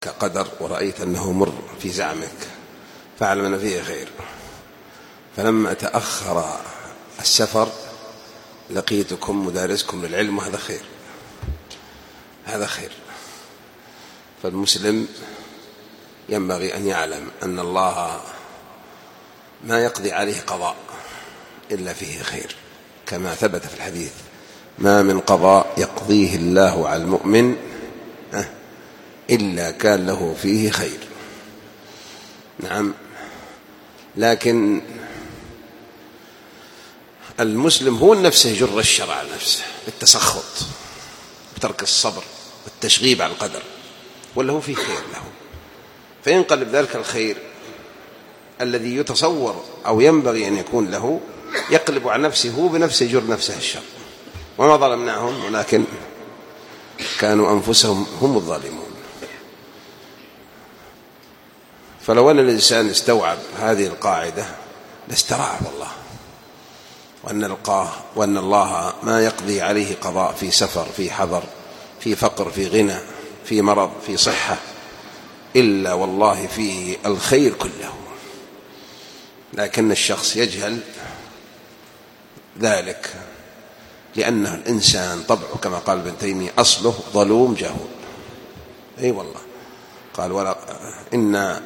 أصابك قدر ورأيت أنه مر في زعمك فاعلم أن فيه خير، فلما تأخر السفر لقيتكم مدارسكم للعلم، وهذا خير، هذا خير. فالمسلم ينبغي أن يعلم أن الله ما يقضي عليه قضاء إلا فيه خير، كما ثبت في الحديث: ما من قضاء يقضيه الله على المؤمن إلا كان له فيه خير. نعم، لكن المسلم هو نفسه يجر الشر على نفسه بالتسخط بترك الصبر والتشغيب على القدر، ولا هو فيه خير له، فينقلب ذلك الخير الذي يتصور أو ينبغي أن يكون له يقلب عن نفسه، هو بنفسه يجر نفسه الشر. وما ظلمناهم ولكن كانوا أنفسهم هم الظالمون. فلو أن الإنسان استوعب هذه القاعدة لاستراح والله، وأن الله ما يقضي عليه قضاء في سفر، في حضر، في فقر، في غنى، في مرض، في صحة، إلا والله فيه الخير كله. لكن الشخص يجهل ذلك، لأنه الإنسان طبعه كما قال ابن تيمية أصله ظلوم جهول. أي والله، قال: ولا إنا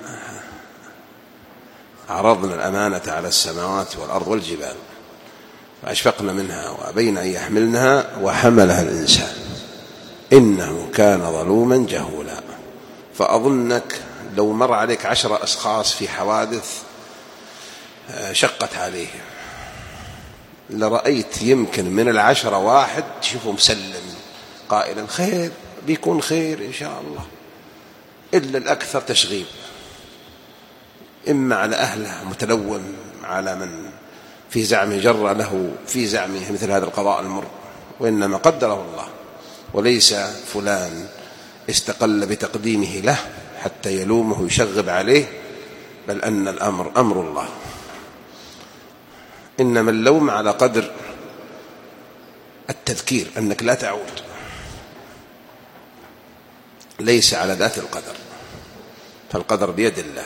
عرضنا الأمانة على السماوات والأرض والجبال فأشفقنا منها وأبين أن يحملنها وحملها الإنسان إنه كان ظلوما جهولا. فأظنك لو مر عليك 10 أشخاص في حوادث شقت عليهم لرأيت يمكن من 10 واحد تشوفه مسلم قائلا خير، بيكون خير إن شاء الله، إلا الأكثر تشغيب، إما على أهله متلوم، على من في زعمه جر له في زعمه مثل هذا القضاء المر، وإنما قدره الله، وليس فلان استقل بتقديمه له حتى يلومه ويشغب عليه، بل أن الأمر أمر الله. إنما اللوم على قدر التذكير أنك لا تعود، ليس على ذات القدر، فالقدر بيد الله.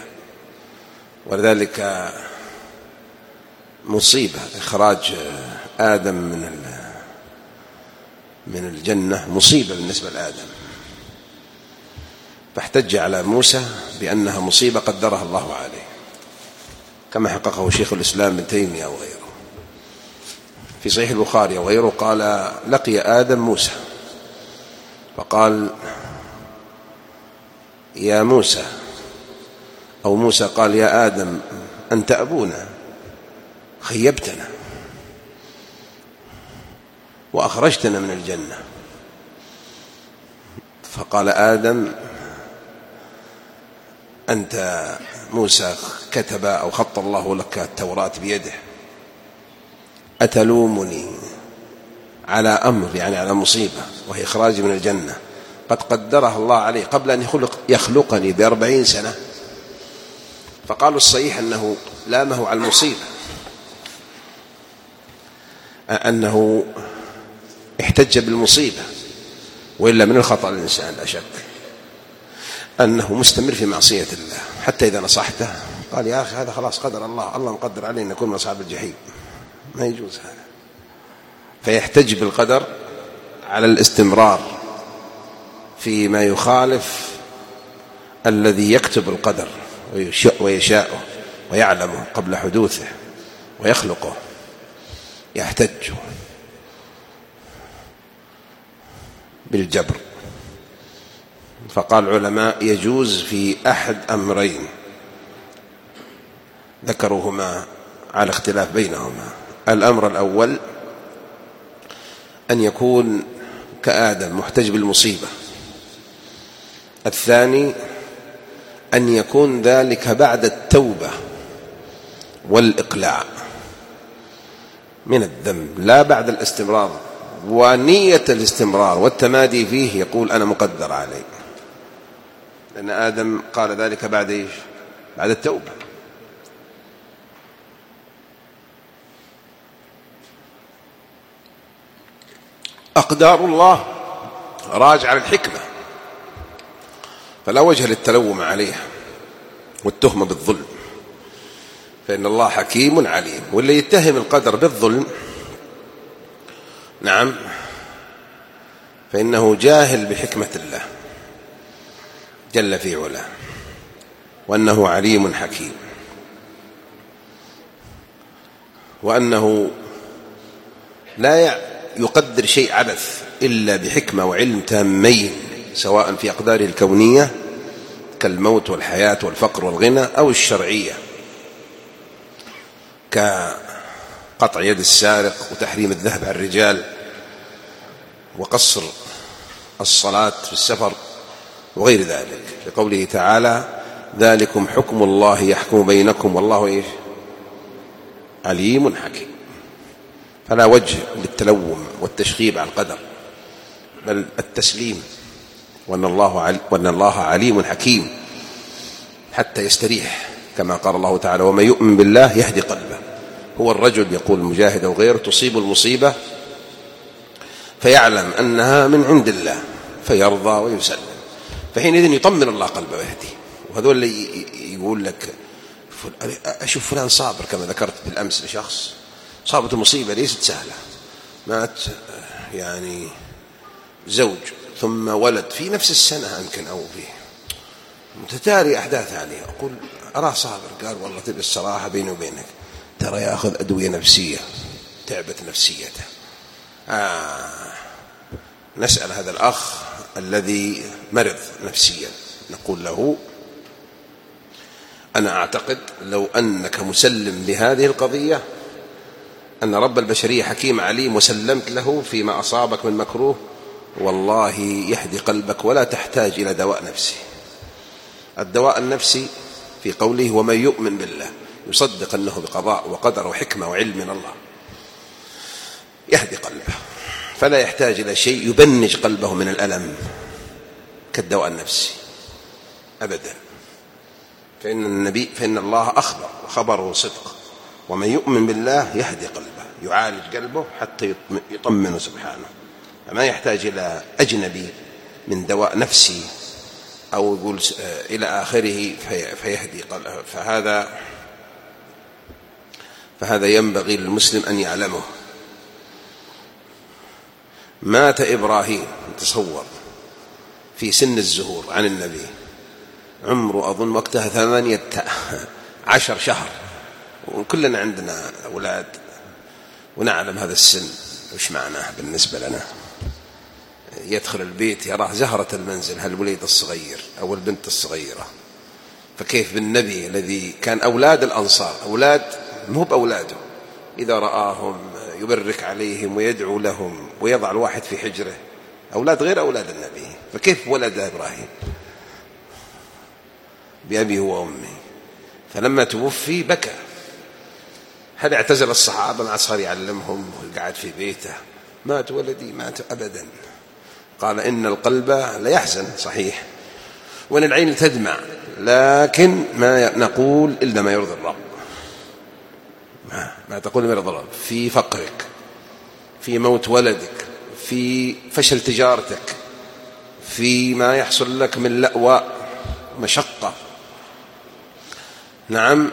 ولذلك مصيبة إخراج آدم من الجنة، مصيبة بالنسبة لآدم، فاحتج على موسى بأنها مصيبة قدرها الله عليه، كما حققه شيخ الإسلام ابن تيمية وغيره في صحيح البخاري وغيره. قال: لقي آدم موسى فقال: يا موسى، أو موسى قال: يا آدم أنت أبونا، خيبتنا وأخرجتنا من الجنة. فقال آدم: أنت موسى كتب أو خط الله لك التوراة بيده، أتلومني على أمر، يعني على مصيبة وهي إخراجي من الجنة، قد قدرها الله عليه قبل أن يخلقني ب40 سنة. فقالوا الصحيح أنه لامه على المصيبة، أنه احتج بالمصيبة، وإلا من الخطأ الإنسان لا شك أنه مستمر في معصية الله، حتى إذا نصحته قال: يا أخي هذا خلاص قدر الله، الله مقدر علينا نكون من أصحاب الجحيم، ما يجوز هذا. فيحتج بالقدر على الاستمرار فيما يخالف الذي يكتب القدر ويشاءه ويعلمه قبل حدوثه ويخلقه، يحتج بالجبر. فقال العلماء: يجوز في أحد أمرين ذكروهما على اختلاف بينهما. الأمر الأول أن يكون كآدم محتج بالمصيبة. الثاني أن يكون ذلك بعد التوبة والإقلاع من الذنب، لا بعد الاستمرار، ونية الاستمرار والتمادي فيه يقول أنا مقدر عليه، لأن آدم قال ذلك بعد إيش؟ بعد التوبة. أقدار الله راجع على الحكمة، فلا وجه للتلوم عليه والتهمة بالظلم، فإن الله حكيم عليم. واللي يتهم القدر بالظلم نعم فإنه جاهل بحكمة الله جل في علاه، وأنه عليم حكيم، وأنه لا يقدر شيء عبث إلا بحكمة وعلم تامين، سواء في أقداره الكونية كالموت والحياة والفقر والغنى، أو الشرعية كقطع يد السارق وتحريم الذهب على الرجال وقصر الصلاة في السفر وغير ذلك، لقوله تعالى ذلكم حكم الله يحكم بينكم والله عليم حكيم. فلا وجه للتلوم والتشغيب على القدر، بل التسليم، وأن الله عليم حكيم حتى يستريح، كما قال الله تعالى ومن يؤمن بالله يهدي قلبه. هو الرجل يقول المجاهد أو غيره تصيب المصيبة فيعلم أنها من عند الله فيرضى ويسلم، فحينئذ يطمن الله قلبه ويهدي. وهذول اللي يقول لك أشوف فلان صابر، كما ذكرت بالأمس لشخص صابته مصيبة ليست سهلة، مات يعني زوج ثم ولد في نفس السنة يمكن أو فيه متتالي أحداث عليه، أقول أراه صابر. قال والله تبي الصراحة بيني وبينك ترى يأخذ أدوية نفسية تعبت نفسيته. نسأل هذا الأخ الذي مرض نفسيا، نقول له أنا أعتقد لو أنك مسلم لهذه القضية أن رب البشرية حكيم عليم وسلمت له فيما أصابك من مكروه، والله يهدي قلبك ولا تحتاج إلى دواء نفسي. الدواء النفسي في قوله ومن يؤمن بالله، يصدق أنه بقضاء وقدر وحكمة وعلم من الله، يهدي قلبه، فلا يحتاج إلى شيء يبنج قلبه من الألم كالدواء النفسي أبدا. فإن الله أخبر وخبره صدق، ومن يؤمن بالله يهدي قلبه، يعالج قلبه حتى يطمنه سبحانه، فما يحتاج إلى أجنبي من دواء نفسي أو يقول إلى آخره فيهدي قلبه. فهذا ينبغي للمسلم أن يعلمه. مات إبراهيم تصور في سن الزهور عن النبي، عمره أظن وقتها 18 شهر، وكلنا عندنا أولاد ونعلم هذا السن وش معناه بالنسبة لنا. يدخل البيت يراه زهرة المنزل هالوليد الصغير أو البنت الصغيرة، فكيف بالنبي الذي كان أولاد الأنصار أولاد مو بأولاده، إذا رآهم يبرك عليهم ويدعو لهم ويضع الواحد في حجره، أولاد غير أولاد النبي، فكيف ولد إبراهيم بأبيه وأمه؟ فلما توفي بكى. هل اعتزل الصحابة ما صار يعلمهم وقعد في بيته؟ مات ولدي مات أبدا. قال إن القلب لا يحزن صحيح وإن العين تدمع، لكن ما نقول إلا ما يرضي الرب. ما تقول ما يرضي الرب في فقرك، في موت ولدك، في فشل تجارتك، في ما يحصل لك من لأواء مشقة. نعم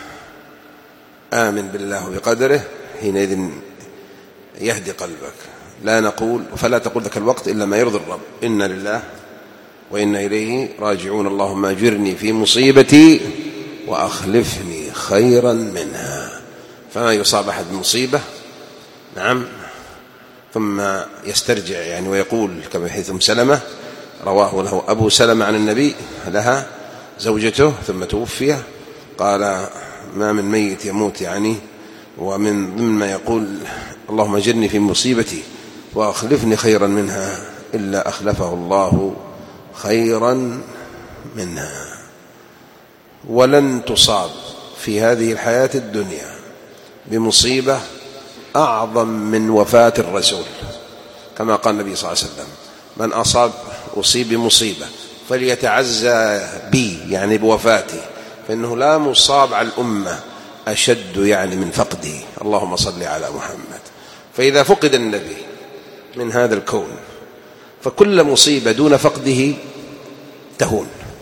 آمن بالله بقدره، حينئذ يهدي قلبك. لا نقول فلا تقول ذاك الوقت إلا ما يرضي الرب، إنا لله وإنا إليه راجعون، اللهم أجرني في مصيبتي وأخلفني خيرا منها. فما يصاب أحد بمصيبة نعم ثم يسترجع يعني ويقول كما حديث أم سلمة رواه له أبو سلمة عن النبي لها زوجته ثم توفي، قال ما من ميت يموت يعني ومن ضمن يقول اللهم أجرني في مصيبتي وأخلفني خيرا منها إلا أخلفه الله خيرا منها. ولن تصاب في هذه الحياة الدنيا بمصيبة أعظم من وفاة الرسول، كما قال النبي صلى الله عليه وسلم من أصيب بمصيبة فليتعزى بي يعني بوفاتي، فإنه لا مصاب على الأمة أشد يعني من فقده. اللهم صل على محمد. فإذا فقد النبي من هذا الكون فكل مصيبة دون فقده تهون.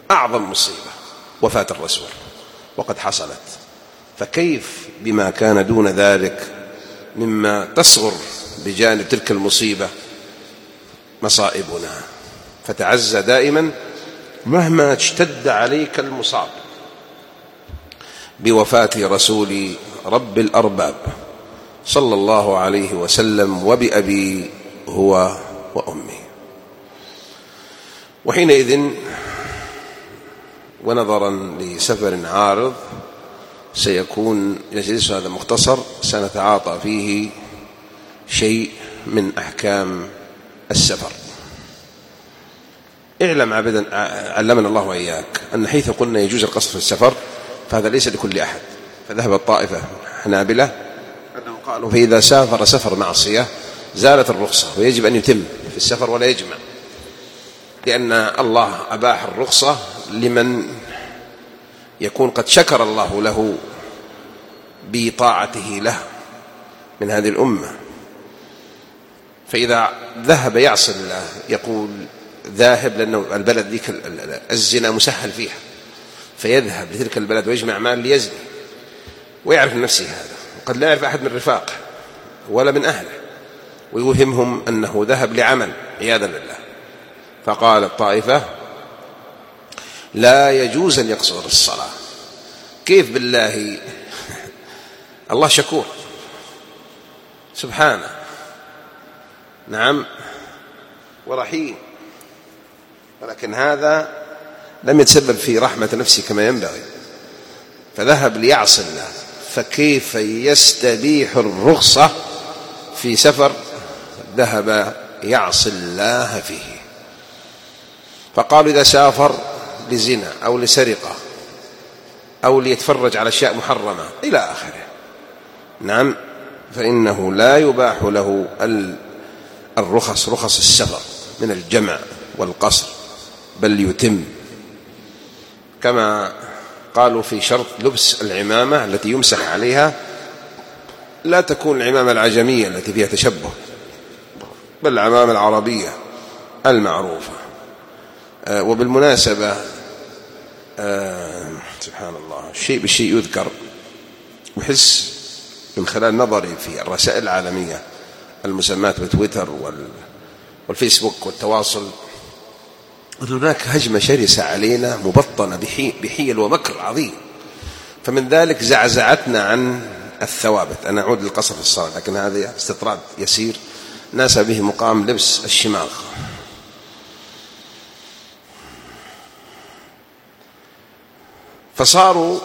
أعظم مصيبة وفاة الرسول وقد حصلت، فكيف بما كان دون ذلك مما تصغر بجانب تلك المصيبة مصائبنا. فتعزى دائما مهما اشتد عليك المصاب بوفاة رسول رب الأرباب صلى الله عليه وسلم وبأبي هو وأمي. وحينئذ ونظرا لسفر عارض سيكون يجلس هذا مختصر سنتعاطى فيه شيء من أحكام السفر. اعلم عبدا علمنا الله وإياك أن حيث قلنا يجوز القصر في السفر فهذا ليس لكل أحد. فذهب الطائفة حنابلة أنه قالوا فإذا سافر سفر معصية زالت الرخصة ويجب أن يتم في السفر ولا يجمع، لأن الله أباح الرخصة لمن يكون قد شكر الله له بطاعته له من هذه الأمة. فإذا ذهب يعصي الله يقول ذاهب لأنه البلد ذيك الزنا مسهل فيها، فيذهب لتلك البلد ويجمع مال ليزني ويعرف من نفسه هذا، وقد لا يعرف أحد من رفاقه ولا من أهله، ويوهمهم أنه ذهب لعمل عياذا بالله. فقال الطائفة لا يجوز أن يقصر الصلاة. كيف بالله؟ الله شكور سبحانه، نعم، ورحيم، ولكن هذا لم يتسبب في رحمة نفسه كما ينبغي، فذهب ليعصي الله، فكيف يستبيح الرخصة في سفر ذهب يعصي الله فيه؟ فقالوا إذا سافر لزنا أو لسرقة أو ليتفرج على أشياء محرمة إلى آخره، نعم، فإنه لا يباح له الرخص، رخص السفر من الجمع والقصر، بل يتم. كما قالوا في شرط لبس العمامة التي يمسح عليها لا تكون العمامة العجمية التي فيها تشبه، بل العمامة العربية المعروفة. وبالمناسبة سبحان الله، الشيء بالشيء يذكر، وحس من خلال نظري في الرسائل العالمية المسماة بتويتر والفيسبوك والتواصل، هناك هجمة شرسة علينا مبطنة بحيل ومكر عظيم. فمن ذلك زعزعتنا عن الثوابت. أنا أعود للقصر في الصلاة، لكن هذا استطراد يسير ناسب به مقام لبس الشماغ. فصاروا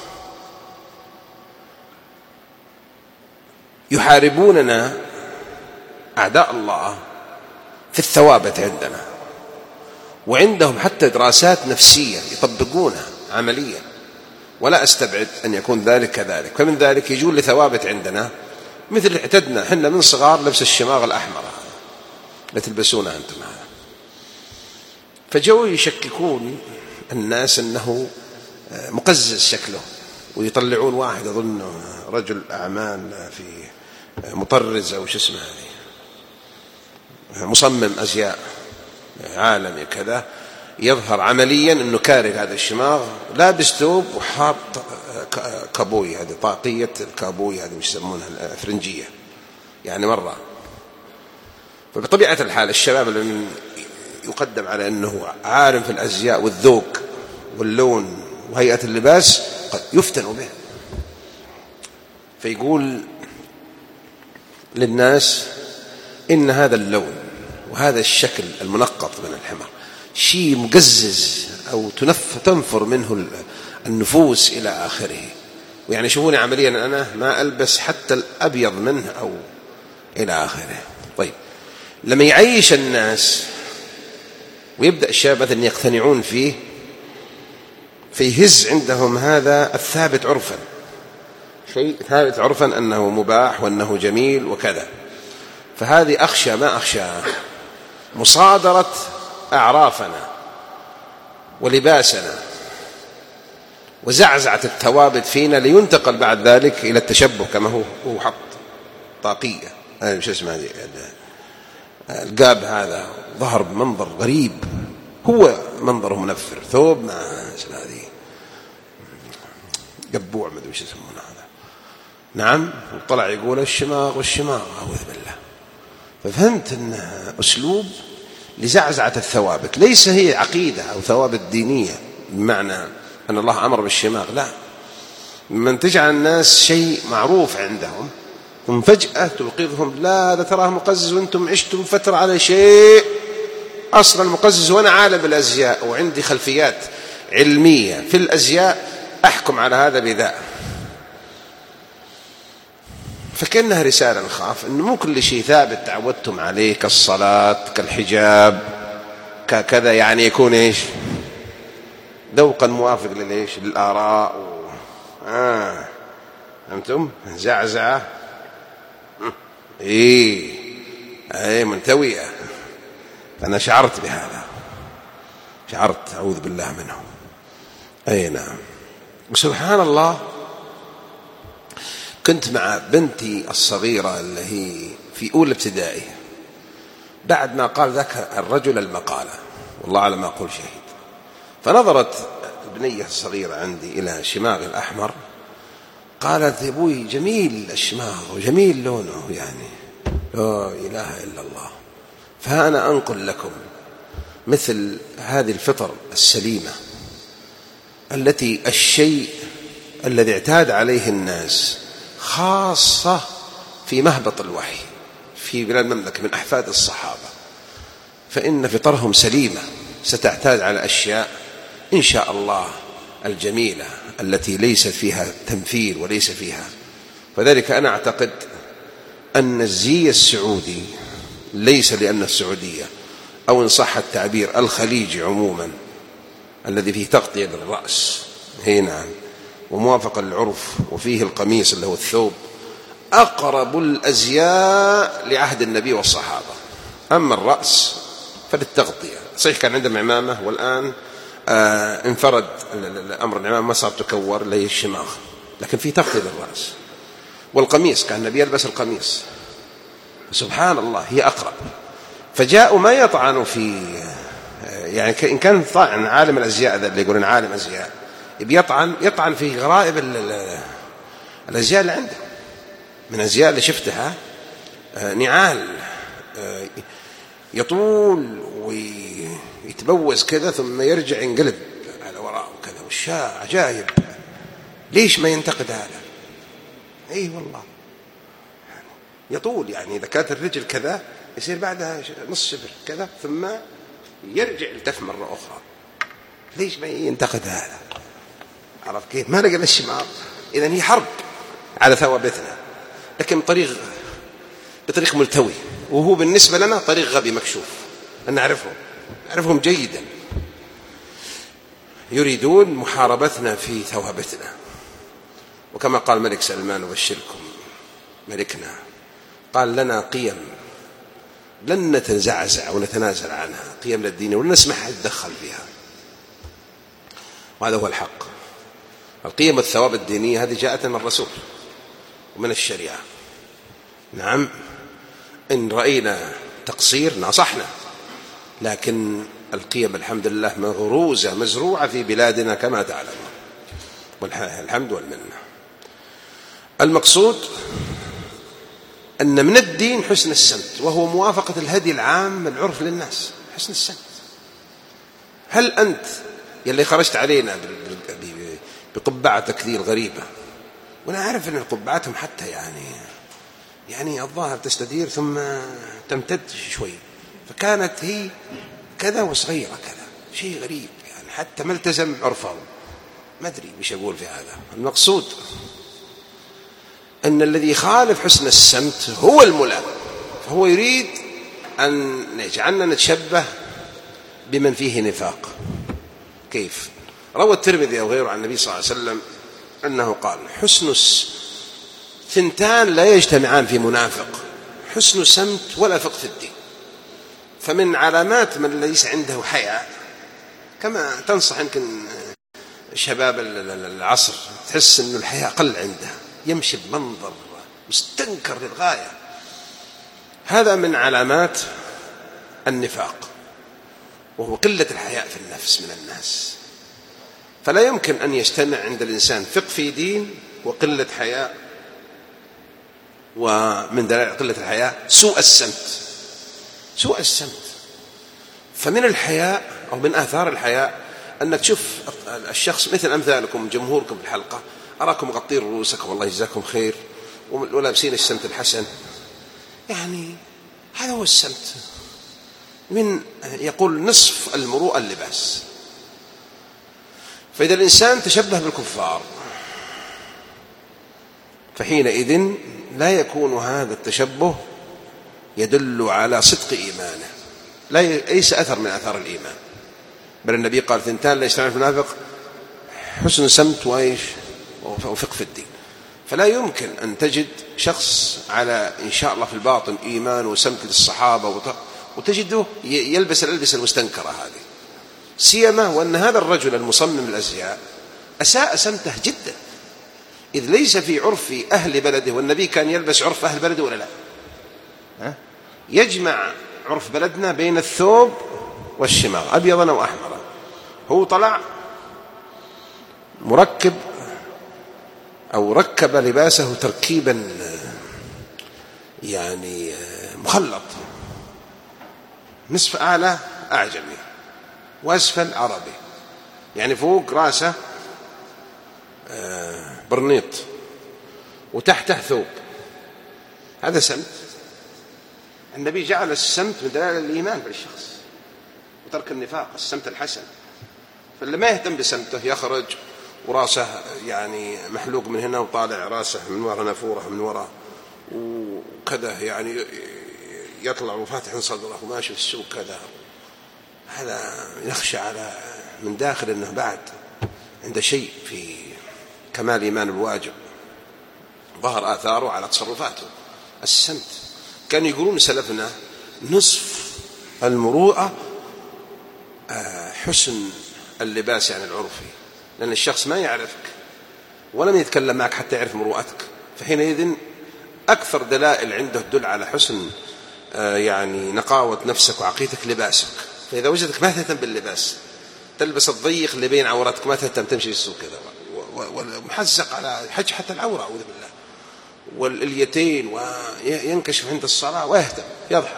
يحاربوننا أعداء الله في الثوابت عندنا، وعندهم حتى دراسات نفسية يطبقونها عمليا، ولا أستبعد أن يكون ذلك كذلك. فمن ذلك يجون لثوابت عندنا مثل اعتدنا حنا من صغار لبس الشماغ الأحمر لا تلبسونه أنتم هذا. فجوا يشككون الناس أنه مقزز شكله، ويطلعون واحد أظن رجل أعمال في مطرز أو شو اسمه هذه، مصمم أزياء عالمي كذا، يظهر عمليا أنه كاره هذا الشماغ، لابس ثوب وحاط كابوي، هذه طاقية الكابوي هذه مش يسمونها الفرنجية يعني مرة. فبطبيعة الحال الشباب اللي يقدم على أنه عالم في الأزياء والذوق واللون وهيئة اللباس قد يفتنوا به، فيقول للناس إن هذا اللون وهذا الشكل المنقط من الحمار شيء مقزز أو تنفر منه النفوس إلى آخره. ويعني شوفوني عمليا أنا ما ألبس حتى الأبيض منه أو إلى آخره. طيب لما يعيش الناس ويبدأ الشباب مثلا يقتنعون فيه، فيهز عندهم هذا الثابت عرفا، شيء ثابت عرفا أنه مباح وأنه جميل وكذا. فهذه أخشى ما أخشى مصادرة أعرافنا ولباسنا وزعزعة الثوابت فينا لينتقل بعد ذلك إلى التشبه كما هو حط طاقية مش اسمه هذه القاب، هذا ظهر بمنظر غريب، هو منظره منفر، ثوب ما هذه قبوع ما ادري وش يسمونه هذا. نعم. وطلع يقول الشماغ والشماغ، أعوذ بالله. ففهمت أن أسلوب لزعزعة الثوابت، ليس هي عقيدة أو ثوابت دينية بمعنى أن الله أمر بالشماغ، لا. من تجعل الناس شيء معروف عندهم ثم فجأة توقظهم، لا هذا تراه مقزز وأنتم عشتم فترة على شيء أصلا مقزز، وأنا عالم بالأزياء وعندي خلفيات علمية في الأزياء أحكم على هذا بذا. فكأنها رسالة نخاف أنه مو كل شيء ثابت تعودتم عليه كالصلاة كالحجاب ككذا يعني يكون إيش ذوقا موافق للإيش للآراء فهمتم؟ زعزعة منتوية. فأنا شعرت بهذا، شعرت أعوذ بالله منه. نعم. وسبحان الله كنت مع بنتي الصغيرة اللي هي في أولى ابتدائي، بعد ما قال ذاك الرجل المقالة والله على ما أقول شهيد، فنظرت البنية الصغيرة عندي إلى الشماغ الأحمر، قالت يا أبوي جميل الشماغ وجميل لونه، يعني لا إله إلا الله. فأنا أنقل لكم مثل هذه الفطر السليمة التي الشيء الذي اعتاد عليه الناس خاصة في مهبط الوحي في بلاد المملكة من أحفاد الصحابة، فإن فطرهم سليمة ستعتاد على أشياء إن شاء الله الجميلة التي ليست فيها تمثيل وليس فيها. فذلك أنا أعتقد أن الزي السعودي ليس لأن السعودية أو إن صح التعبير الخليجي عموما الذي فيه تغطية للرأس نعم وموافقة للعرف وفيه القميص اللي هو الثوب أقرب الأزياء لعهد النبي والصحابة. أما الرأس فللتغطية، صحيح كان عندهم عمامة والآن انفرد الأمر العمامة ما صار تكور اللي هي الشماغ، لكن فيه تغطية للرأس. والقميص كان النبي يلبس القميص، سبحان الله هي أقرب. فجاءوا ما يطعنوا في يعني إن كان طعن عالم الأزياء ذا اللي يقولون عالم أزياء يطعن في غرائب الأزياء اللي عنده. من الأزياء اللي شفتها نعال يطول ويتبوز كذا ثم يرجع ينقلب على وراءه كذا، والشاء عجائب. ليش ما ينتقد هذا؟ والله يطول، يعني إذا كانت الرجل كذا يصير بعدها نص شبر كذا ثم يرجع يلتف مرة أخرى. ليش ما ينتقد هذا؟ عرف كيف؟ ما لقى الشماغ. إذن هي حرب على ثوابتنا، لكن بطريق ملتوي، وهو بالنسبة لنا طريق غبي مكشوف. أنا نعرفهم جيدا، يريدون محاربتنا في ثوابتنا. وكما قال ملك سلمان وبشركم ملكنا، قال لنا قيم لن نتزعزع ونتنازل عنها، قيم الدين ولن نسمح يتدخل فيها، وهذا هو الحق. القيم والثوابت الدينية هذه جاءت من الرسول ومن الشريعة. نعم، إن رأينا تقصير نصحنا، لكن القيم الحمد لله مغروزة مزروعة في بلادنا كما تعلم، والحمد والمنة. المقصود أن من الدين حسن السمت، وهو موافقة الهدي العام العرف للناس، حسن السمت. هل أنت يلي خرجت علينا بقبعتك ذي الغريبة، وأنا أعرف أن قبعتهم حتى يعني الظاهر تستدير ثم تمتد شوي، فكانت هي كذا وصغيرة كذا، شيء غريب يعني حتى ما التزم عرفه. ما أدري وش أقول في هذا. المقصود أن الذي يخالف حسن السمت هو الملام، فهو يريد أن يجعلنا نتشبه بمن فيه نفاق. كيف؟ روى الترمذي أو غيره عن النبي صلى الله عليه وسلم أنه قال: ثنتان لا يجتمعان في منافق، حسن سمت ولا فقه في الدين. فمن علامات من ليس عنده حياء، كما تنصح يمكن شباب العصر، تحس أن الحياء قل عنده، يمشي بمنظر مستنكر للغاية، هذا من علامات النفاق. وهو قلة الحياء في النفس من الناس. فلا يمكن أن يجتمع عند الإنسان فقه في دين وقلة حياء، ومن دلائل قلة الحياء سوء السمت. فمن الحياء أو من آثار الحياء أنك تشوف الشخص مثل أمثالكم جمهوركم في الحلقة، أراكم مغطين رؤوسكم والله يجزاكم خير ولابسين السمت الحسن، يعني هذا هو السمت. من يقول نصف المروءة اللباس. فإذا الإنسان تشبه بالكفار فحينئذ لا يكون هذا التشبه يدل على صدق إيمانه، ليس أثر من أثار الإيمان. بل النبي قال 2 لا يجتمع المنافق: حسن سمت وفقه في الدين. فلا يمكن أن تجد شخص على إن شاء الله في الباطن إيمان وسمت للصحابة وتجده يلبس الألبسة المستنكرة هذه، سيما وأن هذا الرجل المصمم الأزياء أساء سمته جدا، إذ ليس في عرف أهل بلده، والنبي كان يلبس عرف أهل بلده ولا لا؟ يجمع عرف بلدنا بين الثوب والشماغ أبيضا أو أحمرا. هو طلع مركب أو ركب لباسه تركيبا يعني مخلط، نصف أعلى أعجمي وأسفل عربي، يعني فوق راسه برنيط وتحته ثوب. هذا سمت. النبي جعل السمت من دلائل الإيمان في الشخص وترك النفاق، السمت الحسن. فاللي ما يهتم بسمته يخرج وراسه يعني محلوق من هنا وطالع راسه من وراء نافوره من وراء وكذا، يعني يطلع وفاتح صدره وماشي في السوق كذا، هذا يخشى على من داخل أنه بعد عنده شيء في كمال إيمان الواجب ظهر آثاره على تصرفاته. السمت كانوا يقولون سلفنا نصف المروءة حسن اللباس يعني العرفي، لأن الشخص ما يعرفك ولم يتكلم معك حتى يعرف مروءتك، فحينئذ أكثر دلائل عنده تدل على حسن يعني نقاوة نفسك وعقيدتك لباسك. فإذا وجدك ما تهتم باللباس، تلبس الضيق اللي بين عورتك، ما تهتم تمشي في السوق كذا ومحزق على حج حتى العورة أعوذ بالله والإليتين وينكشف عند الصلاة ويهتم يضحك،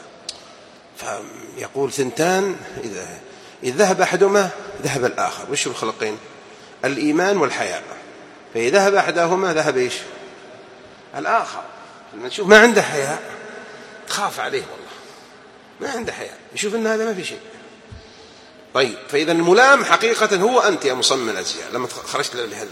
فيقول 2 إذا ذهب أحدهما ذهب الآخر. وش الخلقين؟ الإيمان والحياء. فإذا ذهب أحدهما ذهب إيش؟ الآخر. لما نشوف ما عنده حياء تخاف عليه والله، ما عنده حياء، يشوف أن هذا ما في شيء. طيب، فإذا الملام حقيقة هو أنت يا مصمم الأزياء لما خرجت لهذا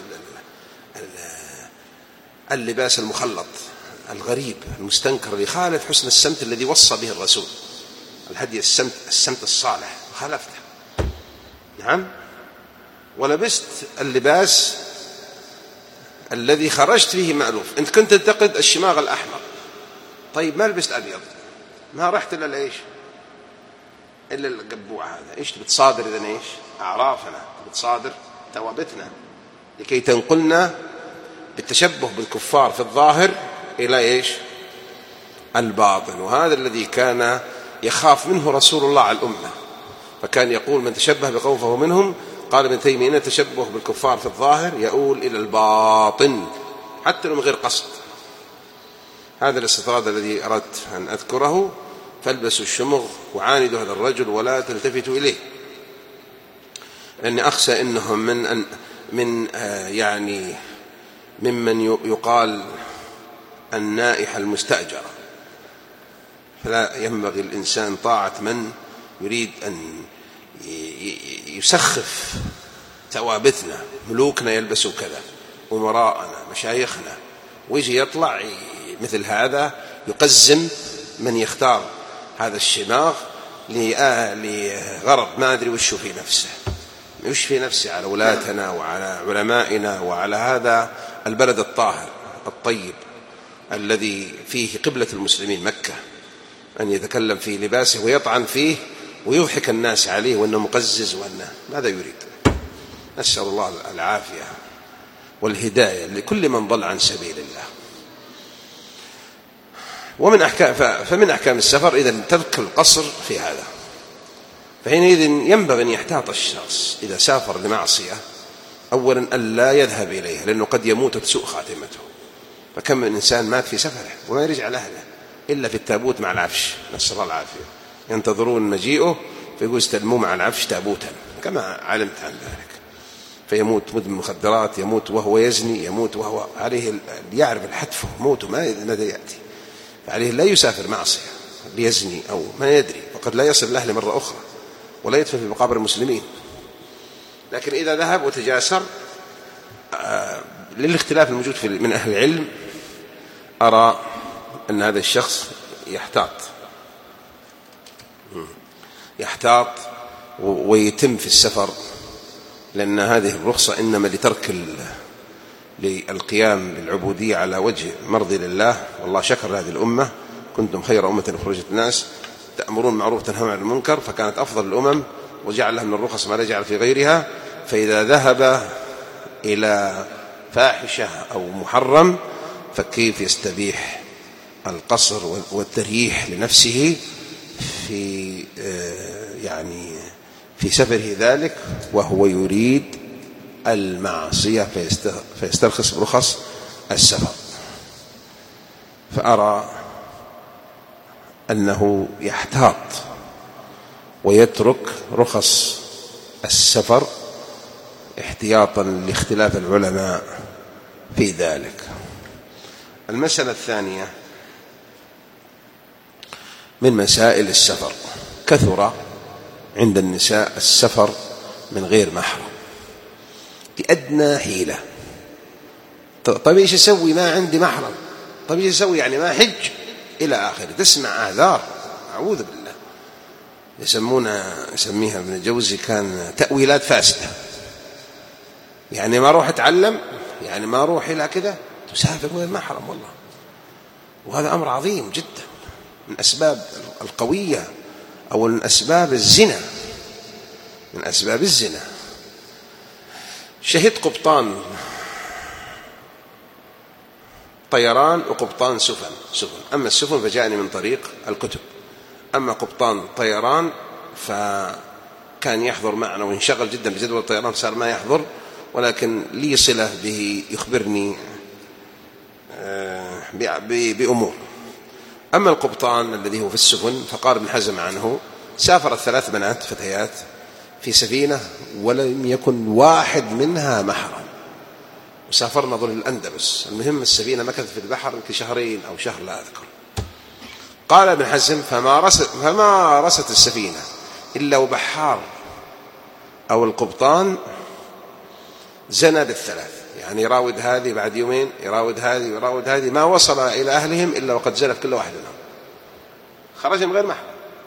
اللباس المخلط الغريب المستنكر اللي خالف حسن السمت الذي وصى به الرسول، الهدي السمت الصالح، خالفته. نعم. ولبست اللباس الذي خرجت فيه مألوف. أنت كنت تنتقد الشماغ الأحمر، طيب ما لبست أبيض، ما رحت إلا إيش؟ إلا القبوع هذا. إيش بتصادر إذن؟ إيش؟ أعرافنا، بتصادر ثوابتنا لكي تنقلنا بالتشبه بالكفار في الظاهر إلى إيش؟ الباطن. وهذا الذي كان يخاف منه رسول الله على الأمة، فكان يقول من تشبه بقوم فهو منهم. قال ابن تيمية إن التشبه بالكفار في الظاهر يؤول إلى الباطن حتى لو من غير قصد. هذا الاستطراد الذي أردت أن أذكره. فالبسوا الشمغ وعاندوا هذا الرجل ولا تلتفتوا إليه، لأني أخشى إنهم من يعني ممن يقال النائحة المستأجرة. فلا ينبغي الإنسان طاعة من يريد أن يسخف ثوابتنا. ملوكنا يلبسوا كذا، أمراءنا، مشايخنا، ويجي يطلع مثل هذا يقزم من يختار هذا الشماغ لغرض ما أدري وش في نفسه، وش في نفسه على ولاتنا وعلى علمائنا وعلى هذا البلد الطاهر الطيب الذي فيه قبلة المسلمين مكة، أن يتكلم في لباسه ويطعن فيه ويضحك الناس عليه وأنه مقزز وأنه ماذا يريد. نسأل الله العافية والهداية لكل من ضل عن سبيل الله. فمن أحكام السفر إذن ترك القصر في هذا، فحينئذ ينبغي أن يحتاط الشخص إذا سافر لمعصية أولا ألا يذهب إليها، لأنه قد يموت تسوء خاتمته. فكم من إنسان مات في سفره وما يرجع لأهله إلا في التابوت مع العفش، نسأل الله العافية، ينتظرون مجيئه فيقول استلموا مع العفش تابوتا، كما علمت عن ذلك. فيموت مدمن مخدرات، يموت وهو يزني، يموت وهو عليه يعرف الحتف موته ماذا يأتي، فعليه لا يسافر معصية ليزني أو ما يدري، وقد لا يصل لأهله مرة أخرى ولا يدفن في مقابر المسلمين. لكن إذا ذهب وتجاسر للاختلاف الموجود من أهل العلم، أرى أن هذا الشخص يحتاط ويتم في السفر، لأن هذه الرخصة إنما لترك للقيام بالعبودية على وجه مرضي لله. والله شكر هذه الأمة: كنتم خير أمة أخرجت الناس تأمرون بالمعروف تنهون عن المنكر، فكانت أفضل الأمم وجعل لها من الرخص ما لا يجعل في غيرها. فإذا ذهب إلى فاحشة أو محرم فكيف يستبيح القصر والتريح لنفسه في في سفره ذلك وهو يريد المعصية فيسترخص برخص السفر. فأرى أنه يحتاط ويترك رخص السفر احتياطا لاختلاف العلماء في ذلك. المسألة الثانية من مسائل السفر: كثر عند النساء السفر من غير محرم بأدنى حيلة. طيب ايش اسوي؟ ما عندي محرم. طيب ايش اسوي؟ يعني ما حج إلى آخره. تسمع أعذار أعوذ بالله يسميها ابن الجوزي كان تأويلات فاسدة. يعني ما أروح أتعلم، يعني ما أروح إلى كذا، تسافر من المحرم والله. وهذا أمر عظيم جدا من أسباب القوية أو من أسباب الزنا، من أسباب الزنا. شهد قبطان طيران وقبطان سفن. أما السفن فجاءني من طريق الكتب، أما قبطان طيران فكان يحضر معنا وانشغل جدا بجدول الطيران صار ما يحضر، ولكن لي صلة به يخبرني بأمور. أما القبطان الذي هو في السفن فقال ابن حزم عنه: سافرت 3 بنات فتيات في سفينة ولم يكن واحد منها محرم، وسافرنا ظل الأندلس. المهم السفينة مكثت في البحر يمكن 2 أو شهر لا أذكر. قال ابن حزم: فما رست السفينة إلا وبحار أو القبطان زنى بال3، يعني يراود هذه بعد يومين يراود هذه ويراود هذه، ما وصل إلى أهلهم إلا وقد زنت كل واحد منهم، خرج من غير محرم.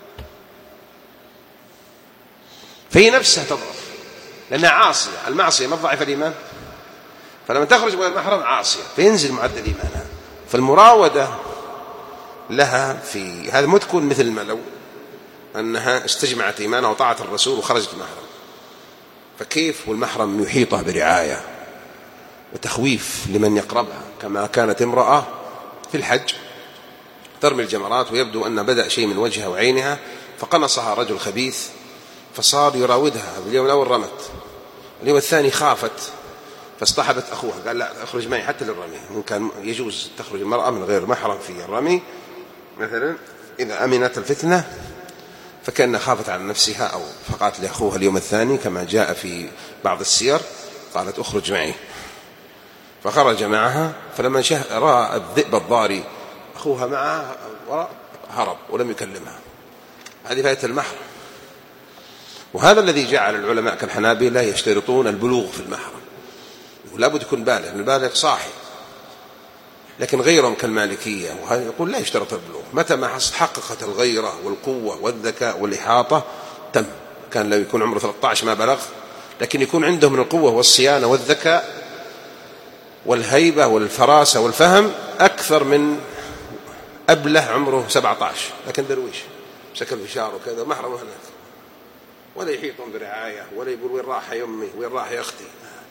فهي نفسها تضعف لأنها عاصية. المعصية ما تضعف الإيمان، فلما تخرج من غير محرم عاصية فينزل معدل إيمانها. فالمراودة لها في هذا مو تكون مثل ما لو أنها استجمعت إيمانها وطاعة الرسول وخرجت محرم، فكيف والمحرم يحيطها برعاية وتخويف لمن يقربها، كما كانت امرأة في الحج ترمي الجمرات ويبدو أن بدأ شيء من وجهها وعينها، فقنصها رجل خبيث فصار يراودها. اليوم الأول رمت، اليوم الثاني خافت فاصطحبت أخوها، قال: لا أخرج معي حتى للرمي. إن كان يجوز تخرج المرأة من غير محرم في الرمي مثلا إذا أمنت الفتنة، فكأنها خافت على نفسها أو فقالت لأخوها اليوم الثاني كما جاء في بعض السير، قالت: أخرج معي، فخرج معها. فلما رأى الذئب الضاري أخوها معها هرب ولم يكلمها. هذه فائدة المحرم. وهذا الذي جعل العلماء كالحنابلة يشترطون البلوغ في المحرم، ولا بد يكون بالغ، البالغ صاحي. لكن غيرهم كالمالكية يقول لا يشترط البلوغ، متى ما حققت الغيرة والقوة والذكاء والإحاطة تم. كان لو يكون عمره 13 ما بلغ، لكن يكون عنده من القوة والصيانة والذكاء والهيبة والفراسة والفهم أكثر من أبله عمره 17، لكن درويش شكل بشار وكذا محرم هناك، ولا يحيطون برعاية، ولا يقول وين راح يمي وين راح يا أختي.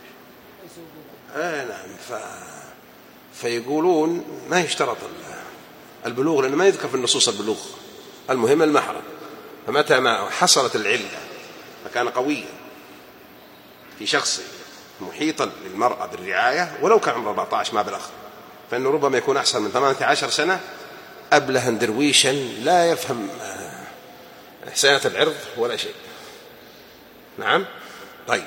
نعم. فيقولون ما يشترط البلوغ، لأنه ما يذكر في النصوص البلوغ، المهم المحرم. فمتى ما حصلت العلة فكان قويا في شخص محيطا للمرأة بالرعاية ولو كان عمره 14 ما بلغ، فإنه ربما يكون أحسن من 18 سنة أبلها درويشا لا يفهم إحسانة العرض ولا شيء. نعم. طيب،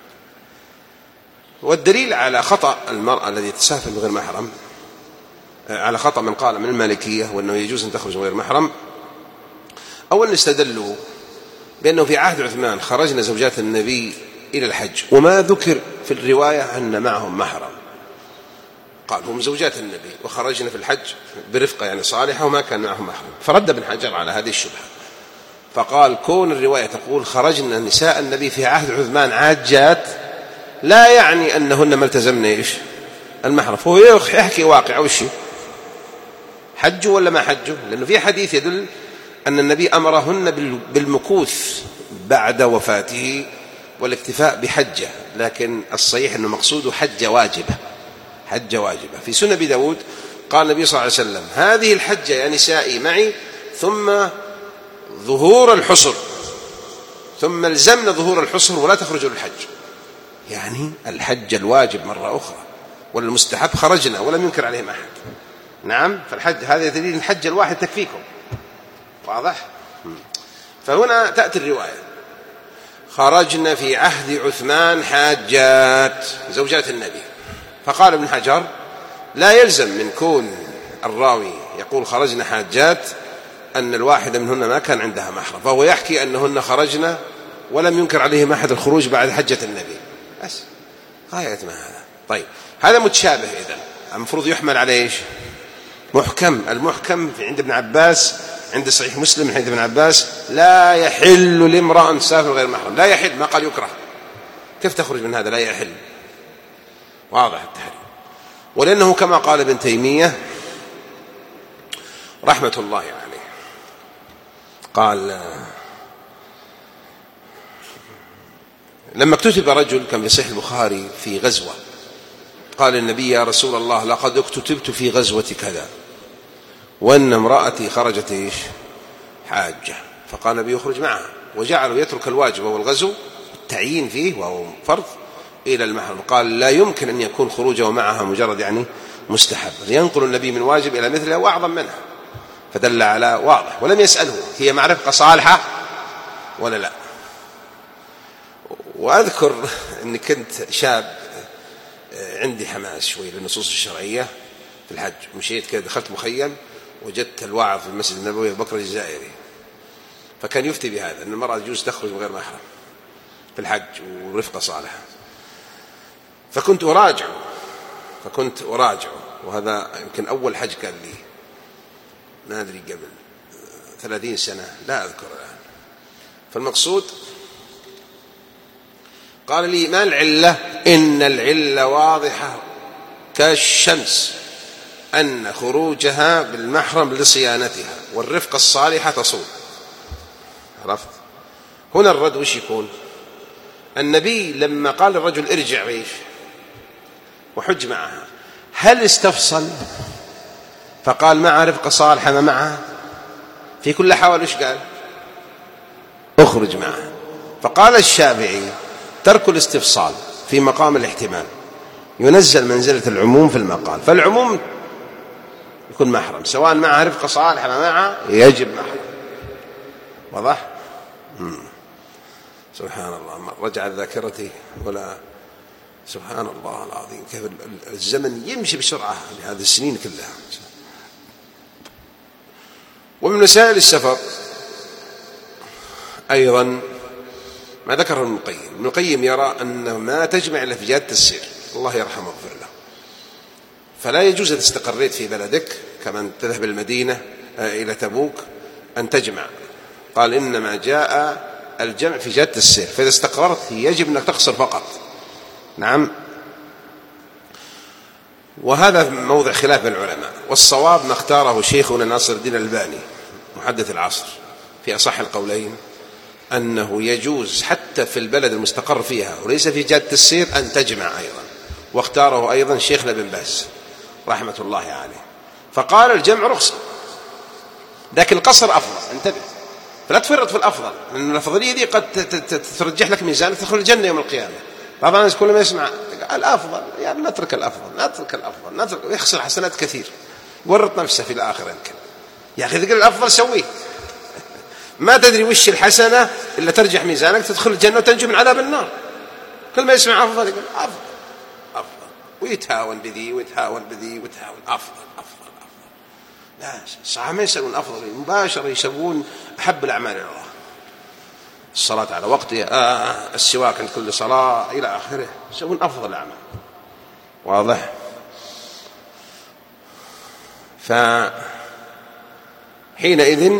والدليل على خطأ المرأة الذي تسافر بغير محرم، على خطأ من قال من المالكية وأنه يجوز أن تخرج غير محرم، أولا استدلوا بأنه في عهد عثمان خرجنا زوجات النبي إلى الحج وما ذكر في الرواية أن معهم محرم، قال هم زوجات النبي وخرجنا في الحج برفقة يعني صالحة وما كان معهم محرم. فرد ابن حجر على هذه الشبهة فقال كون الرواية تقول خرجنا نساء النبي في عهد عثمان عاجات لا يعني أنهن ما التزمن إيش المحرم، فهو يحكي واقع وشي حجوا ولا ما حجوا، لأنه في حديث يدل أن النبي أمرهن بالمكوث بعد وفاته والاكتفاء بحجة، لكن الصحيح أنه مقصوده حجة واجبة. حجة واجبة. في سنن أبي داود قال النبي صلى الله عليه وسلم هذه الحجة يا نسائي معي ثم ظهور الحصر، ثم الزمنا ظهور الحصر ولا تخرجوا للحج، يعني الحج الواجب مرة أخرى والمستحب خرجنا ولم ينكر عليهم أحد. نعم. فالحج هذا دليل الحج الواحد تكفيكم. واضح؟ فهنا تأتي الرواية خرجنا في عهد عثمان حاجات زوجات النبي، فقال ابن حجر لا يلزم من كون الراوي يقول خرجنا حاجات أن الواحدة منهن ما كان عندها محرم، فهو يحكي أنهن خرجنا ولم ينكر عليهم أحد الخروج بعد حجة النبي، بس غاية ما هذا. طيب، هذا متشابه، إذن المفروض يحمل على إيش؟ محكم. المحكم عند ابن عباس، عند صحيح مسلم من حديث ابن عباس لا يحل لامرأ أن تسافر غير محرم، لا يحل، ما قال يكره، كيف تخرج من هذا؟ لا يحل، واضح التحريم. ولأنه كما قال ابن تيمية رحمة الله عليه يعني قال لما اكتتب رجل كان في صحيح البخاري في غزوة قال النبي يا رسول الله لقد اكتتبت في غزوة كذا وأن امرأتي خرجت إيش حاجة، فقال النبي يخرج معها، وجعله يترك الواجب والغزو التعيين فيه وهو فرض إلى المحرم، قال لا يمكن أن يكون خروجه معها مجرد يعني مستحب، ينقل النبي من واجب إلى مثله وأعظم منها، فدل على واضح. ولم يسأله هي معرفة صالحة ولا لا. وأذكر أني كنت شاب عندي حماس شوي للنصوص الشرعية في الحج، مشيت كده دخلت مخيم وجدت الواعظ في المسجد النبوي أبو بكر الجزائري، فكان يفتي بهذا أن المرأة يجوز تخرج من غير محرم في الحج ورفقة صالحة، فكنت أراجع وهذا يمكن أول حج كان لي ما أدري قبل 30 سنة لا أذكر الآن. فالمقصود قال لي ما العلة؟ إن العلة واضحة كالشمس أن خروجها بالمحرم لصيانتها والرفقة الصالحة تصوم. عرفت؟ هنا الرد وش يكون؟ النبي لما قال الرجل ارجع ويش وحج معها، هل استفصل فقال مع رفقة صالحة ما معها؟ في كل حال وش قال؟ اخرج معها. فقال الشافعي ترك الاستفصال في مقام الاحتمال ينزل منزلة العموم في المقال، فالعموم يكون محرم سواء معها رفقة صالحة ما معها يجب محرم. واضح؟ سبحان الله، رجعت ذاكرتي ولا سبحان الله العظيم كيف الزمن يمشي بسرعة بهذه السنين كلها. ومن مسائل السفر أيضا ما ذكره ابن القيم. ابن القيم يرى أن ما تجمع إلا في جهة السير، الله يرحمه ويغفر له، فلا يجوز أن استقريت في بلدك كمن تذهب المدينة إلى تبوك أن تجمع، قال إنما جاء الجمع في جهة السير، فإذا استقررت يجب أنك تقصر فقط. نعم. وهذا موضع خلاف العلماء، والصواب ما اختاره شيخنا ناصر الدين الألباني محدث العصر في أصح القولين أنه يجوز حتى في البلد المستقر فيها وليس في جهة السير أن تجمع أيضا، واختاره أيضا شيخنا بن باز رحمة الله عليه، فقال الجمع رخصة لكن القصر أفضل. انتبه، فلا تفرط في الأفضل، لأن الأفضلية دي قد ترجح لك ميزانك تدخل الجنة يوم القيامة. بعض الناس كل ما يسمع الأفضل، يعني نترك الأفضل يخسر حسنات كثير، ورط نفسه في الآخر. يمكن يا أخي ذكر الأفضل سويه، ما تدري وش الحسنة إلا ترجح ميزانك تدخل الجنة وتنجو من عذاب النار. كل ما يسمع أفضل يقول أفضل ويتهاون بذي أفضل. لا، الصحابة ما يسألون أفضل، مباشرة يسوون أحب الأعمال إلى الله، الصلاة على وقتها، السواك عند كل صلاة إلى آخره، يسوون أفضل الأعمال. واضح؟ فحينئذ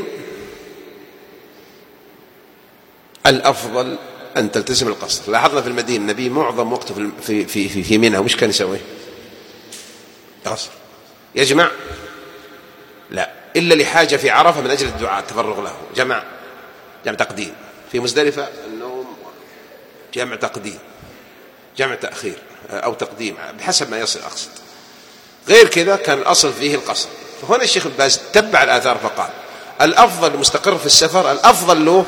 الأفضل أن تلتزم القصر. لاحظنا في المدينة النبي معظم وقته في منى وش كان يسوي؟ قصر. يجمع؟ لا، إلا لحاجة في عرفة من أجل الدعاء تفرغ له، جمع تقديم. في مزدلفة النوم، جمع تقديم، جمع تأخير أو تقديم بحسب ما يصل. أقصد غير كذا كان الأصل فيه القصر. فهنا الشيخ ابن باز تبع الآثار فقال الأفضل المستقر في السفر الأفضل له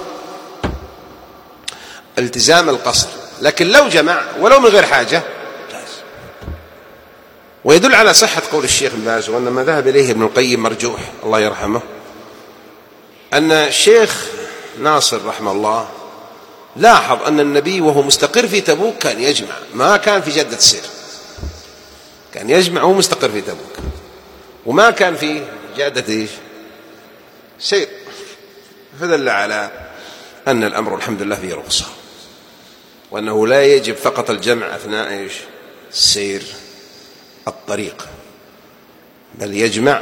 التزام القصر، لكن لو جمع ولو من غير حاجة جاز. ويدل على صحة قول الشيخ ابن باز، وأن ما ذهب إليه ابن القيم مرجوح الله يرحمه، أن الشيخ ناصر رحمه الله لاحظ أن النبي وهو مستقر في تبوك كان يجمع، ما كان في جدة السير، كان يجمع وهو مستقر في تبوك، وما كان في جادة سير. فدل على أن الأمر الحمد لله فيه رخصة، وأنه لا يجب فقط الجمع أثناء السير الطريق، بل يجمع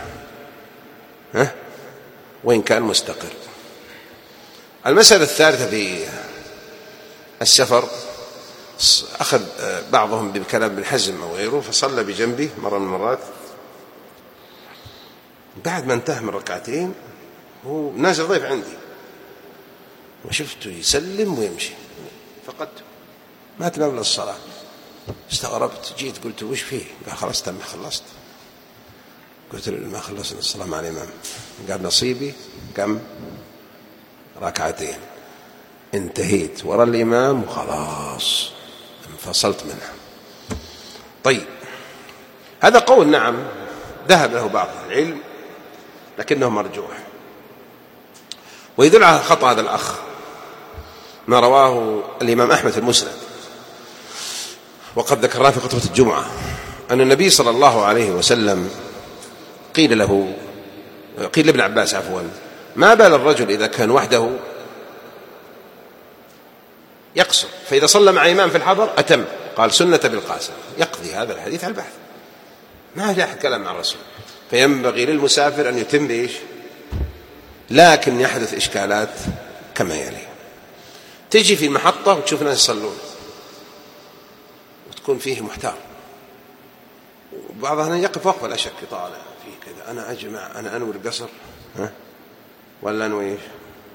وإن كان مستقر. المسألة الثالثة في السفر، أخذ بعضهم بكلام ابن حزم أو غيره، فصلى بجنبي مرة من المرات، بعد ما انتهى من ركعتين هو نازل ضيف عندي وشفته يسلم ويمشي، فقدته، ما تمام للصلاة. استغربت، جيت قلت وش فيه؟ قال خلاص تم، خلصت. قلت له ما خلصنا الصلاة مع الإمام. قال نصيبي كم؟ ركعتين. انتهيت وراء الإمام وخلاص انفصلت منها. طيب، هذا قول نعم ذهب له بعض العلم لكنه مرجوح، ويدل على خطأ هذا الأخ ما رواه الإمام أحمد في المسند، وقد ذكرناه في خطبة الجمعة، أن النبي صلى الله عليه وسلم قيل لابن عباس عفوا، ما بال الرجل إذا كان وحده يقصر، فإذا صلى مع إمام في الحضر أتم، قال سنة بالقاسم. يقضي هذا الحديث على البحث، ما جاء أحد كلام مع الرسول، فينبغي للمسافر أن يتم بإيش؟ لكن يحدث إشكالات كما يلي. تجي في المحطة وتشوف ناس يصلون وتكون فيه محتار، وبعضها يقف وقفة لا شك يطالع فيه كذا، أنا أجمع، أنا أنوي القصر ولا أنوي إيش؟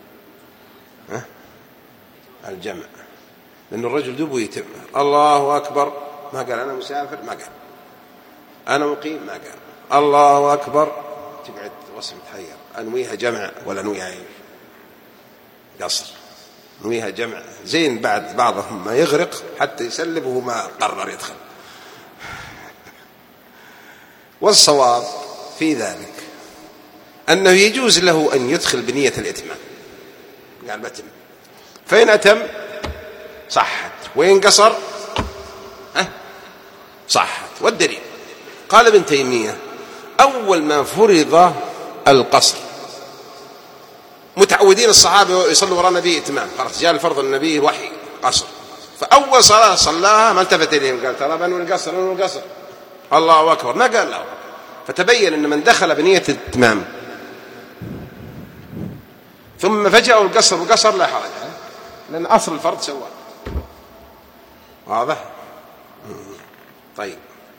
الجمع، لأن الرجل دوبه يتم، الله أكبر ما قال أنا مسافر، ما قال أنا مقيم، ما قال الله أكبر، تقعد وصف تحير، أنويها جمع ولا أنويها إيش؟ قصر. نويها جمع زين، بعد بعضهم ما يغرق حتى يسلم وهو ما قرر يدخل. والصواب في ذلك أنه يجوز له أن يدخل بنية الإتمام، قال بتم، فإن أتم صحت، وإن قصر صحت. والدليل قال ابن تيمية أول ما فرض القصر متعودين الصحابة يصلوا وراء النبي إتمام، خلاص جاء الفرض النبي وحي قصر، فأول صلاة صلاها ما التفت إليهم، قال ترى بنو القصر الله أكبر، ما قال له. فتبين أن من دخل بنية الإتمام ثم فجأة القصر لا حرج، لأن أصل الفرض سواء. واضح؟ طيب،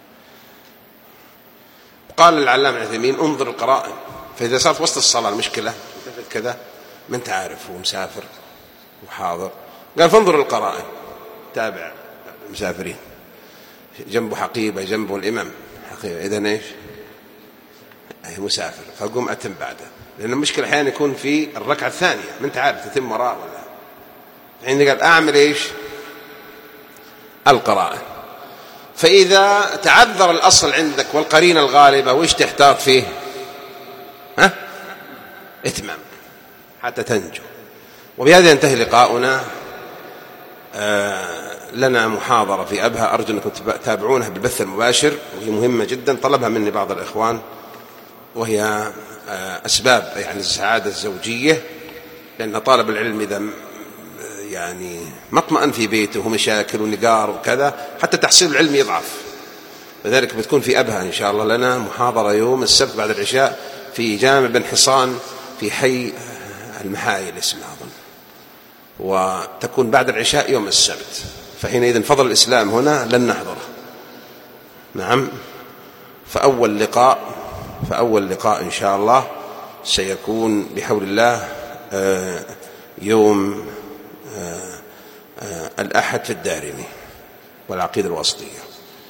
قال العلامة ابن عثيمين انظر القرائن، فإذا صارت وسط الصلاة المشكلة التفت كذا، ما انت عارف هو مسافر وحاضر، قال فانظر القرائن، تابع المسافرين، جنبه حقيبة، جنبه الإمام حقيبة، إذن إيش؟ أي مسافر، فقم أتم بعده. لأن المشكلة أحيانا يكون في الركعة الثانية ما أنت عارف تتم وراء ولا. حين قال أعمل إيش؟ القراءة. فإذا تعذر الأصل عندك والقرينة الغالبة وإيش تحتاط فيه؟ إتمام حتى تنجو. وبهذا ينتهي لقاؤنا. لنا محاضرة في أبها أرجو أنكم تتابعونها بالبث المباشر، وهي مهمة جدا طلبها مني بعض الإخوان، وهي أسباب يعني السعادة الزوجية. لأن طالب العلم إذا يعني ما اطمأن في بيته ومشاكل ونقار وكذا حتى تحصيل العلم يضعف. لذلك بتكون في أبها إن شاء الله لنا محاضرة يوم السبت بعد العشاء في جامع بن حصان في حي المحايل اسمها أظن، وتكون بعد العشاء يوم السبت. فحينئذ فضل الإسلام هنا لن نحضره. نعم. فأول لقاء إن شاء الله سيكون بحول الله يوم الأحد في الدارمي والعقيدة الوسطية.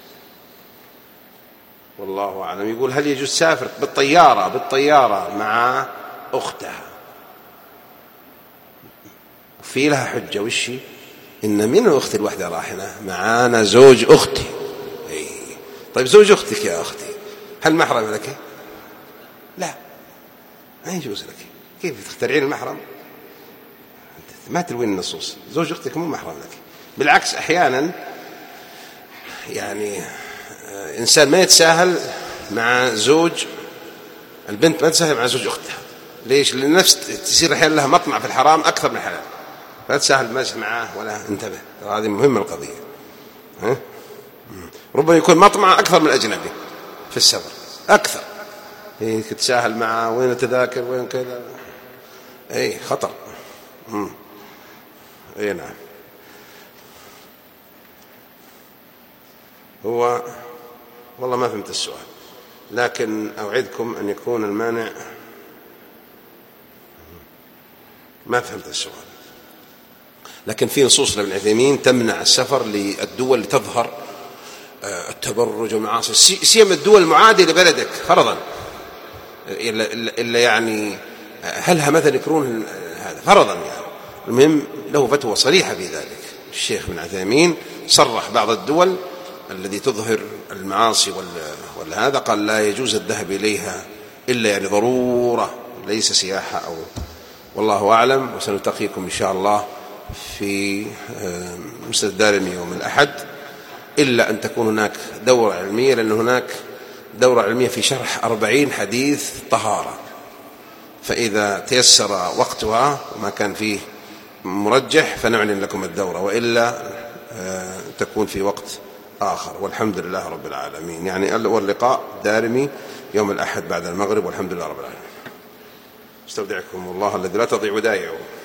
والله أعلم. يقول هل يجوز سافر بالطيارة مع أختها؟ في لها حجة وشي إن من أختي الوحدة راحنا معانا زوج أختي. طيب زوج أختك يا أختي هل محرم لك؟ لا ما يجوز لك. كيف تخترعين المحرم؟ ما تلوين النصوص. زوج أختك مو محرم لك. بالعكس أحيانا يعني إنسان ما يتساهل مع زوج البنت، ما تتساهل مع زوج أختها. ليش؟ لأن النفس تصير أحيانا لها مطمع في الحرام أكثر من الحلال، لا تساهل المسح معه ولا انتبه. هذه مهمة القضية. ربما يكون مطمع أكثر من الأجنبي في السفر أكثر. تتساهل معه وين تذاكر وين كذا. خطر. نعم. هو والله ما فهمت السؤال، لكن أوعدكم أن يكون المانع. ما فهمت السؤال، لكن في نصوص لابن عثيمين تمنع السفر للدول اللي تظهر التبرج والمعاصي، سيما الدول المعادية لبلدك فرضا، إلا يعني هلها مثلا يكرون هذا فرضا يعني. المهم له فتوى صريحة في ذلك. الشيخ ابن عثيمين صرح بعض الدول الذي تظهر المعاصي هذا قال لا يجوز الذهاب إليها إلا يعني ضرورة ليس سياحة أو. والله أعلم. وسنلتقيكم إن شاء الله في مسجد الدارمي يوم الأحد، إلا أن تكون هناك دورة علمية، لأن هناك دورة علمية في شرح 40 حديث طهارة، فإذا تيسر وقتها وما كان فيه مرجح فنعلن لكم الدورة، وإلا تكون في وقت آخر. والحمد لله رب العالمين. يعني واللقاء دارمي يوم الأحد بعد المغرب، والحمد لله رب العالمين. استودعكم الله الذي لا تضيع ودائعه.